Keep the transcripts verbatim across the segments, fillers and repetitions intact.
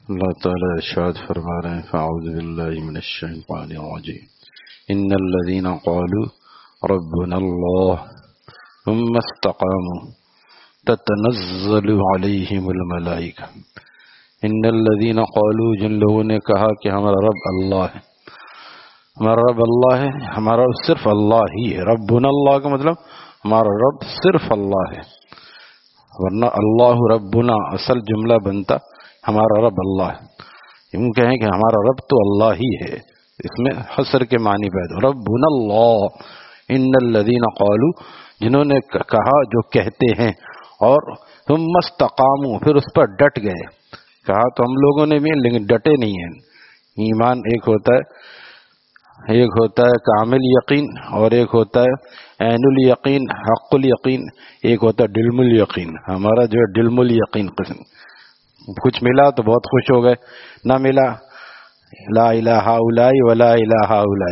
اللہ تعالیٰ ارشاد فرما رہے ہیں فاعوذ باللہ من الشیطان الرجیم ان الذین قالوا ربنا اللہ ثم استقاموا تتنزل علیہم الملائکہ۔ ان الذین قالوا، جن لوگوں نے کہا کہ ہمارا رب اللہ ہے، ہمارا رب اللہ ہے، ہمارا رب صرف اللہ ہی ہے۔ ربنا اللہ کا مطلب ہمارا رب صرف اللہ ہے، ورنہ اللہ ربنا اصل جملہ بنتا ہمارا رب اللہ ہے۔ ہم کہیں کہ ہمارا رب تو اللہ ہی ہے، اس میں حصر کے معنی پیدا۔ ربنا اللہ، ان الذین قالوا، جنہوں نے کہا، جو کہتے ہیں، اور ثم استقاموا، پھر اس پر ڈٹ گئے۔ کہا تو ہم لوگوں نے بھی، لیکن ڈٹے نہیں ہیں۔ ایمان ایک ہوتا ہے ایک ہوتا ہے کامل یقین، اور ایک ہوتا ہے عین الیقین، حق الیقین، ایک ہوتا ہے ڈلم الیقین۔ ہمارا جو ہے ڈلم الیقین قسم، کچھ ملا تو بہت خوش ہو گئے، نہ ملا لا الہ الا ولا الہ الا،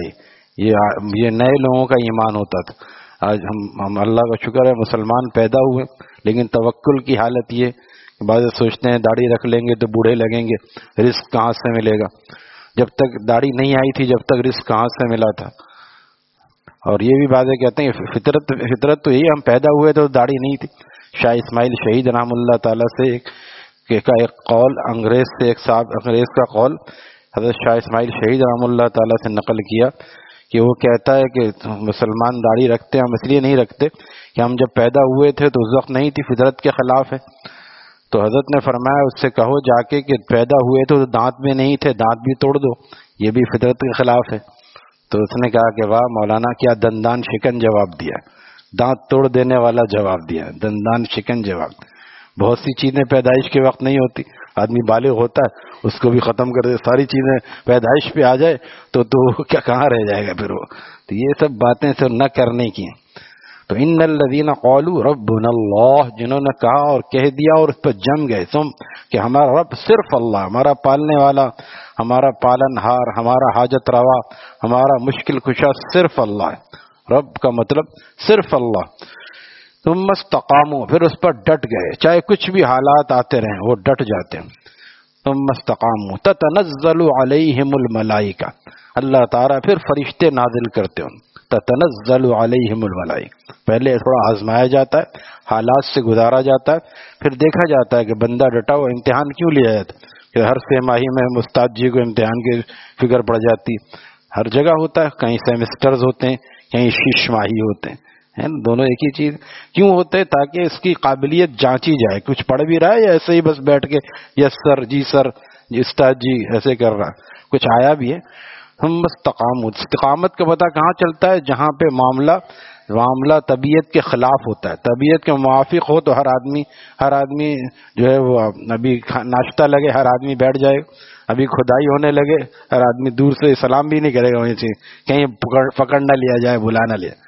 یہ یہ نئے لوگوں کا ایمان ہوتا تھا۔ آج ہم ہم اللہ کا شکر ہے مسلمان پیدا ہوئے، لیکن توکل کی حالت یہ، بعض سوچتے ہیں داڑھی رکھ لیں گے تو بوڑھے لگیں گے، رزق کہاں سے ملے گا؟ جب تک داڑھی نہیں آئی تھی، جب تک رزق کہاں سے ملا تھا؟ اور یہ بھی باتیں کہتے ہیں فطرت فطرت تو یہی، ہم پیدا ہوئے تو داڑھی نہیں تھی۔ شاہ اسماعیل شہید رحم اللہ تعالیٰ سے ایک کا ایک قول، انگریز سے ایک صاحب انگریز کا قول حضرت شاہ اسماعیل شہید رحم اللہ تعالیٰ سے نقل کیا کہ وہ کہتا ہے کہ مسلمان داڑھی رکھتے ہیں، ہم اس لیے نہیں رکھتے کہ ہم جب پیدا ہوئے تھے تو اس وقت نہیں تھی، فطرت کے خلاف ہے۔ تو حضرت نے فرمایا اس سے کہو جا کے کہ پیدا ہوئے تو دانت میں نہیں تھے، دانت بھی توڑ دو، یہ بھی فطرت کے خلاف ہے۔ تو اس نے کہا کہ واہ مولانا، کیا دندان شکن جواب دیا، دانت توڑ دینے والا جواب دیا، دندان شکن جواب۔ بہت سی چیزیں پیدائش کے وقت نہیں ہوتی، آدمی بالغ ہوتا ہے اس کو بھی ختم کر دے، ساری چیزیں پیدائش پہ آ جائے تو تو کیا کہاں رہ جائے گا پھر وہ۔ تو یہ سب باتیں سے نہ کرنے کی۔ تو ان الذین قالوا ربنا اللہ، جنہوں نے کہا اور کہہ دیا اور اس پر جم گئے تم کہ ہمارا رب صرف اللہ، ہمارا پالنے والا، ہمارا پالن ہار، ہمارا حاجت روا، ہمارا مشکل کشا صرف اللہ ہے۔ رب کا مطلب صرف اللہ۔ ثم استقاموا، پھر اس پر ڈٹ گئے، چاہے کچھ بھی حالات آتے رہیں وہ ڈٹ جاتے ہیں۔ ثم استقاموا تتنزل علیہم الملائکہ، اللہ تعالیٰ پھر فرشتے نازل کرتے ہیں۔ تتنزل علیہم الملائکہ، پہلے تھوڑا آزمایا جاتا ہے، حالات سے گزارا جاتا ہے، پھر دیکھا جاتا ہے کہ بندہ ڈٹا ہوا۔ امتحان کیوں لیا جاتا ہے کہ ہر سہ ماہی میں استاد جی کو امتحان کی فکر پڑ جاتی، ہر جگہ ہوتا ہے، کہیں سیمسٹرز ہوتے ہیں، کہیں شش ماہی ہوتے ہیں، ہے نا، دونوں ایک ہی چیز کیوں ہوتے ہیں؟ تاکہ اس کی قابلیت جانچی جائے، کچھ پڑھ بھی رہا ہے یا ایسے ہی بس بیٹھ کے یس سر جی سر جی استاد جی ایسے کر رہا، کچھ آیا بھی ہے۔ ہم استقامت، استقامت کا پتہ کہاں چلتا ہے؟ جہاں پہ معاملہ معاملہ طبیعت کے خلاف ہوتا ہے، طبیعت کے موافق ہو تو ہر آدمی ہر آدمی جو ہے وہ ابھی ناشتہ لگے ہر آدمی بیٹھ جائے، ابھی کھدائی ہونے لگے ہر آدمی دور سے سلام بھی نہیں کرے گا، وہیں سے کہیں پکڑ پکڑ نہ لیا جائے، بلا نہ لیا۔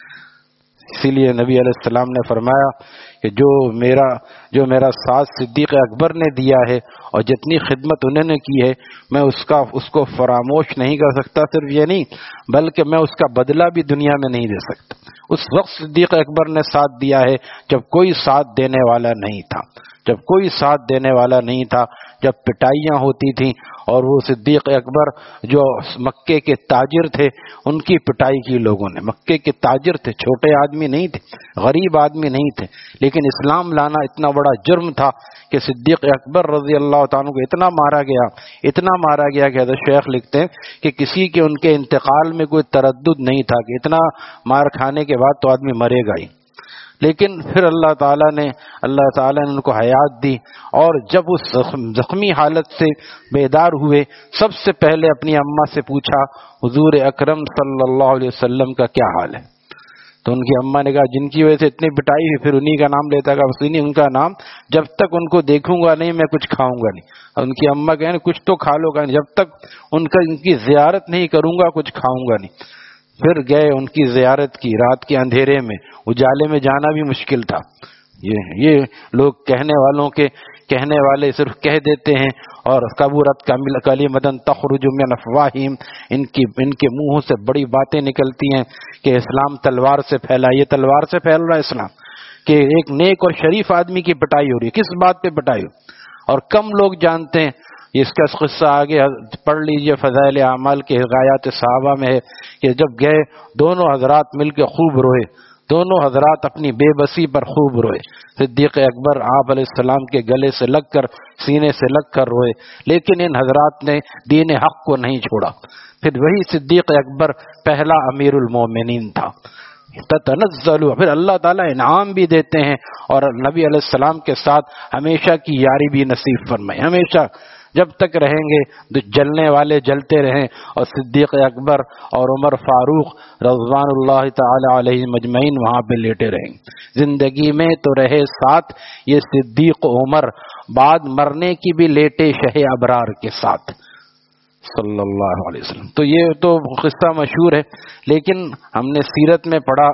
اسی لیے نبی علیہ السلام نے فرمایا کہ جو میرا جو میرا ساتھ صدیق اکبر نے دیا ہے اور جتنی خدمت انہوں نے کی ہے، میں اس کا اس کو فراموش نہیں کر سکتا۔ صرف یہ نہیں بلکہ میں اس کا بدلہ بھی دنیا میں نہیں دے سکتا۔ اس وقت صدیق اکبر نے ساتھ دیا ہے جب کوئی ساتھ دینے والا نہیں تھا، جب کوئی ساتھ دینے والا نہیں تھا، جب پٹائیاں ہوتی تھیں، اور وہ صدیق اکبر جو مکے کے تاجر تھے ان کی پٹائی کی لوگوں نے۔ مکے کے تاجر تھے، چھوٹے آدمی نہیں تھے، غریب آدمی نہیں تھے، لیکن اسلام لانا اتنا بڑا جرم تھا کہ صدیق اکبر رضی اللہ تعالیٰ کو اتنا مارا گیا اتنا مارا گیا کہ حضرت شیخ لکھتے ہیں کہ کسی کے ان کے انتقال میں کوئی تردد نہیں تھا کہ اتنا مار کھانے کے بعد تو آدمی مرے گا ہی۔ لیکن پھر اللہ تعالیٰ نے اللہ تعالیٰ نے ان کو حیات دی، اور جب اس زخمی حالت سے بیدار ہوئے سب سے پہلے اپنی اماں سے پوچھا حضور اکرم صلی اللہ علیہ وسلم کا کیا حال ہے؟ تو ان کی اماں نے کہا جن کی وجہ سے اتنی پٹائی ہوئی، پھر انہی کا نام لیتا گا، بس ان کا نام، جب تک ان کو دیکھوں گا نہیں میں کچھ کھاؤں گا نہیں۔ اور ان کی اماں کہیں کچھ تو کھا لو گا، جب تک ان کا ان کی زیارت نہیں کروں گا کچھ کھاؤں گا نہیں۔ پھر گئے ان کی زیارت کی، رات کے اندھیرے میں، اجالے میں جانا بھی مشکل تھا۔ یہ یہ لوگ کہنے والوں کے کہنے والے صرف کہہ دیتے ہیں، اور کبورت کلمۃ تخرج من افواہہم، ان کی ان کے منہوں سے بڑی باتیں نکلتی ہیں کہ اسلام تلوار سے پھیلا، یہ تلوار سے پھیل رہا ہے اسلام، کہ ایک نیک اور شریف آدمی کی پٹائی ہو رہی ہے، کس بات پہ پٹائی ہو؟ اور کم لوگ جانتے ہیں اس کا قصہ آگے پڑھ لیجئے، فضائل اعمال کے حکایات صحابہ میں ہے کہ جب گئے دونوں حضرات مل کے خوب روئے، دونوں حضرات اپنی بے بسی پر خوب روئے۔ صدیق اکبر آپ علیہ السلام کے گلے سے لگ کر سینے سے لگ کر روئے، لیکن ان حضرات نے دین حق کو نہیں چھوڑا۔ پھر وہی صدیق اکبر پہلا امیر المومنین تھا۔ تتنزل، پھر اللہ تعالیٰ انعام بھی دیتے ہیں اور نبی علیہ السلام کے ساتھ ہمیشہ کی یاری بھی نصیب فرمائے، ہمیشہ جب تک رہیں گے جلنے والے جلتے رہیں، اور صدیق اکبر اور عمر فاروق رضوان اللہ تعالی علیہ مجمعین وہاں پہ لیٹے رہیں گے۔ زندگی میں تو رہے ساتھ یہ صدیق عمر، بعد مرنے کی بھی لیٹے شہ ابرار کے ساتھ صلی اللہ علیہ وسلم۔ تو یہ تو قصہ مشہور ہے، لیکن ہم نے سیرت میں پڑھا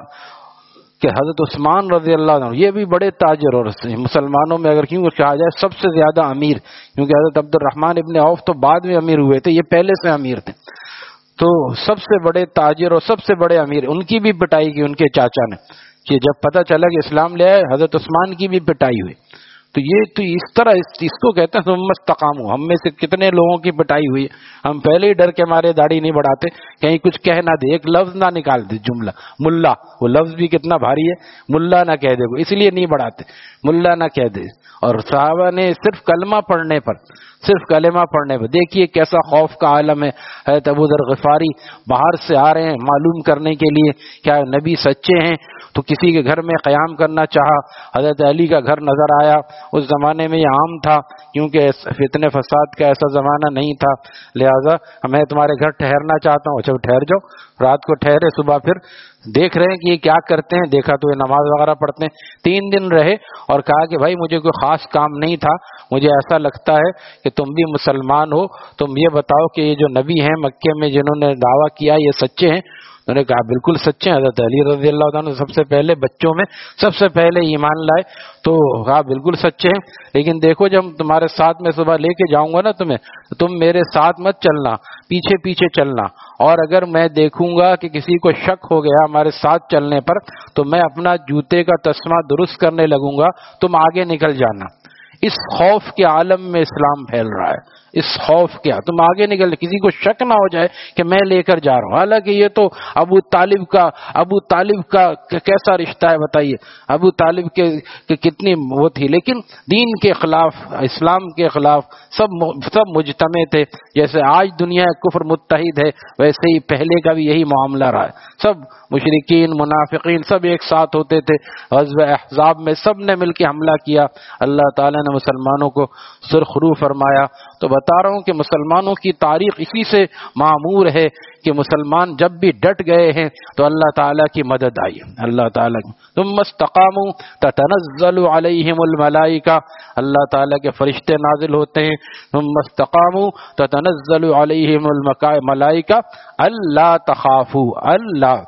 کہ حضرت عثمان رضی اللہ عنہ یہ بھی بڑے تاجر، اور مسلمانوں میں اگر کیوں کہا جائے سب سے زیادہ امیر، کیونکہ حضرت عبد الرحمن ابن عوف تو بعد میں امیر ہوئے تھے، یہ پہلے سے امیر تھے، تو سب سے بڑے تاجر اور سب سے بڑے امیر، ان کی بھی پٹائی کی ان کے چاچا نے، کہ جب پتہ چلا کہ اسلام لے آئے حضرت عثمان کی بھی پٹائی ہوئی۔ تو یہ تو اس طرح اس کو کہتے ہیں ثم استقاموا۔ ہم میں سے کتنے لوگوں کی پٹائی ہوئی، ہم پہلے ہی ڈر کے مارے داڑھی نہیں بڑھاتے، کہیں کچھ کہہ نہ دے، ایک لفظ نہ نکال دے، جملہ ملا، وہ لفظ بھی کتنا بھاری ہے، ملا نہ کہہ دے، اس لیے نہیں بڑھاتے، ملا نہ کہہ دے۔ اور صحابہ نے صرف کلمہ پڑھنے پر، صرف کلمہ پڑھنے پر، دیکھیے کیسا خوف کا عالم ہے۔ حضرت ابو ذر غفاری باہر سے آ رہے ہیں معلوم کرنے کے لیے کیا نبی سچے ہیں، تو کسی کے گھر میں قیام کرنا چاہا، حضرت علی کا گھر نظر آیا، اس زمانے میں یہ عام تھا کیونکہ فتنے فساد کا ایسا زمانہ نہیں تھا، لہذا میں تمہارے گھر ٹھہرنا چاہتا ہوں، اچھا ٹھہر جاؤ، رات کو ٹھہرے، صبح پھر دیکھ رہے ہیں کہ یہ کیا کرتے ہیں، دیکھا تو یہ نماز وغیرہ پڑھتے ہیں، تین دن رہے اور کہا کہ بھائی مجھے کوئی خاص کام نہیں تھا، مجھے ایسا لگتا ہے کہ تم بھی مسلمان ہو، تم یہ بتاؤ کہ یہ جو نبی ہیں مکے میں جنہوں نے دعویٰ کیا یہ سچے ہیں؟ انہوں نے کہا بالکل سچے ہیں۔ حضرت علی رضی اللہ عنہ سب سے پہلے بچوں میں سب سے پہلے ایمان لائے، تو کہا بالکل سچے ہیں، لیکن دیکھو جب تمہارے ساتھ میں صبح لے کے جاؤں گا نا تمہیں، تم میرے ساتھ مت چلنا، پیچھے پیچھے چلنا، اور اگر میں دیکھوں گا کہ کسی کو شک ہو گیا ہمارے ساتھ چلنے پر تو میں اپنا جوتے کا تسمہ درست کرنے لگوں گا، تم آگے نکل جانا۔ اس خوف کے عالم میں اسلام پھیل رہا ہے، اس خوف کیا تم آگے نکل، کسی کو شک نہ ہو جائے کہ میں لے کر جا رہا ہوں۔ حالانکہ یہ تو ابو طالب کا ابو طالب کا کیسا رشتہ ہے بتائیے، ابو طالب کے, کے کتنی وہ تھی، لیکن دین کے خلاف، اسلام کے خلاف سب سب مجتمع تھے۔ جیسے آج دنیا کفر متحد ہے ویسے ہی پہلے کا بھی یہی معاملہ رہا ہے، سب مشرکین منافقین سب ایک ساتھ ہوتے تھے، غزوہ احزاب میں سب نے مل کے حملہ کیا، اللہ تعالیٰ نے مسلمانوں کو سرخرو فرمایا۔ تو بتا رہا ہوں کہ مسلمانوں کی تاریخ اسی سے معمور ہے کہ مسلمان جب بھی ڈٹ گئے ہیں تو اللہ تعالیٰ کی مدد آئی، اللہ تعالیٰ کی۔ ثم استقاموا تتنزل علیہم الملائکہ، اللہ تعالیٰ کے فرشتے نازل ہوتے ہیں، ثم استقاموا تتنزل علیہم الملائکہ اللہ تخافوا، اللہ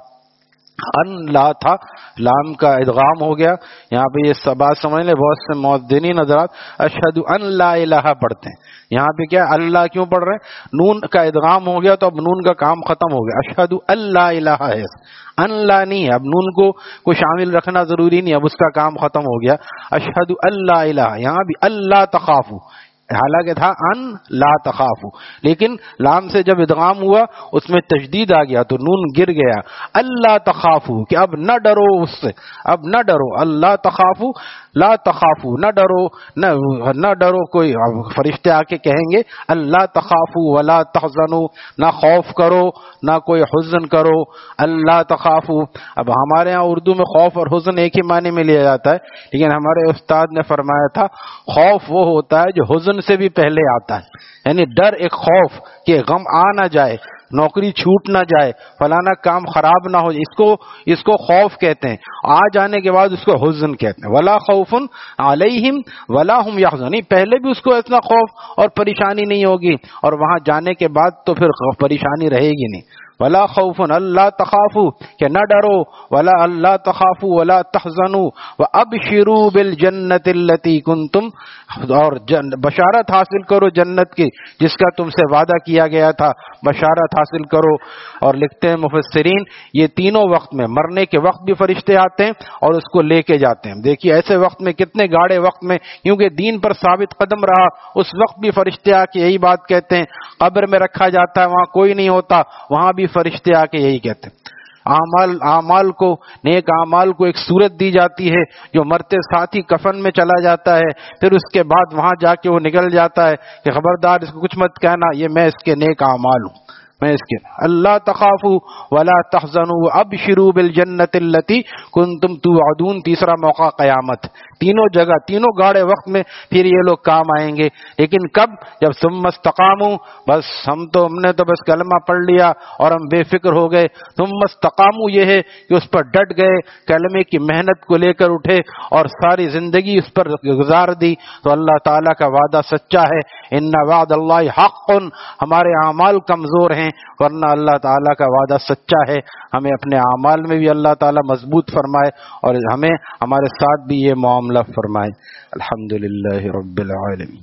ان لا تھا، لام کا ادغام ہو گیا، یہاں پہ یہ سب بات سمجھ لیں، بہت سے مؤذنین حضرات اشہد ان لا الہ پڑھتے ہیں، یہاں پہ کیا اللہ کیوں پڑھ رہے ہیں؟ نون کا ادغام ہو گیا تو اب نون کا کام ختم ہو گیا، اشہد ان لا الہ ہے، ان لا نہیں ہے، اب نون کو کو شامل رکھنا ضروری نہیں، اب اس کا کام ختم ہو گیا، اشہد ان لا الہ، یہاں بھی اللہ تخافوا، حالانکہ تھا ان لا تخافوا، لیکن لام سے جب ادغام ہوا اس میں تشدید آ گیا تو نون گر گیا، اللہ تخافوا کہ اب نہ ڈرو اس سے، اب نہ ڈرو، اللہ تخافوا لا تخافوا نہ ڈرو، نہ نہ ڈرو، کوئی فرشتے آ کے کہیں گے اللہ تخافوا ولا تحزنوا، نہ خوف کرو نہ کوئی حزن کرو، اللہ تخافوا۔ اب ہمارے ہاں اردو میں خوف اور حزن ایک ہی معنی میں لیا جاتا ہے، لیکن ہمارے استاد نے فرمایا تھا خوف وہ ہوتا ہے جو حزن سے بھی پہلے آتا ہے، یعنی ڈر، ایک خوف کہ غم آ نہ جائے، نوکری چھوٹ نہ جائے، فلانا کام خراب نہ ہو جائے، اس کو اس کو خوف کہتے ہیں، آ جانے کے بعد اس کو حزن کہتے ہیں، ولا خوف علیہم ولا هم یحزنون، پہلے بھی اس کو اتنا خوف اور پریشانی نہیں ہوگی، اور وہاں جانے کے بعد تو پھر پریشانی رہے گی نہیں۔ ولا خوف اللہ تخافوا کہ نہ ڈرو، ولا اللہ تخافوا ولا تحزنوا وابشروا بالجنۃ التي کنتم، اور بشارت حاصل کرو جنت کی جس کا تم سے وعدہ کیا گیا تھا، بشارت حاصل کرو۔ اور لکھتے ہیں مفسرین یہ تینوں وقت میں، مرنے کے وقت بھی فرشتے آتے ہیں اور اس کو لے کے جاتے ہیں۔ دیکھیے ایسے وقت میں، کتنے گاڑے وقت میں، کیونکہ دین پر ثابت قدم رہا، اس وقت بھی فرشتے آ کے یہی بات کہتے ہیں۔ قبر میں رکھا جاتا ہے، وہاں کوئی نہیں ہوتا، وہاں بھی فرشتے آ کے یہی کہتے ہیں۔ اعمال اعمال کو، نیک اعمال کو ایک صورت دی جاتی ہے، جو مرتے ساتھ ہی کفن میں چلا جاتا ہے، پھر اس کے بعد وہاں جا کے وہ نکل جاتا ہے کہ خبردار اس کو کچھ مت کہنا، یہ میں اس کے نیک اعمال ہوں، میں اس کے اللہ تخافوا ولا تحزنوا وابشروا بالجنۃ التي کنتم توعدون۔ تیسرا موقع قیامت، تینوں جگہ، تینوں گاڑے وقت میں پھر یہ لوگ کام آئیں گے، لیکن کب؟ جب ثم استقاموا، بس ہم تو ہم نے تو بس کلمہ پڑھ لیا اور ہم بے فکر ہو گئے۔ ثم استقاموا یہ ہے کہ اس پر ڈٹ گئے، کلمے کی محنت کو لے کر اٹھے اور ساری زندگی اس پر گزار دی، تو اللہ تعالیٰ کا وعدہ سچا ہے۔ ان وعد اللہ حق، ہمارے اعمال کمزور ہیں ورنہ اللہ تعالیٰ کا وعدہ سچا ہے۔ ہمیں اپنے اعمال میں بھی اللہ تعالیٰ مضبوط فرمائے اور ہمیں ہمارے ساتھ بھی یہ معاملہ فرمائے۔ الحمدللہ رب العالمین۔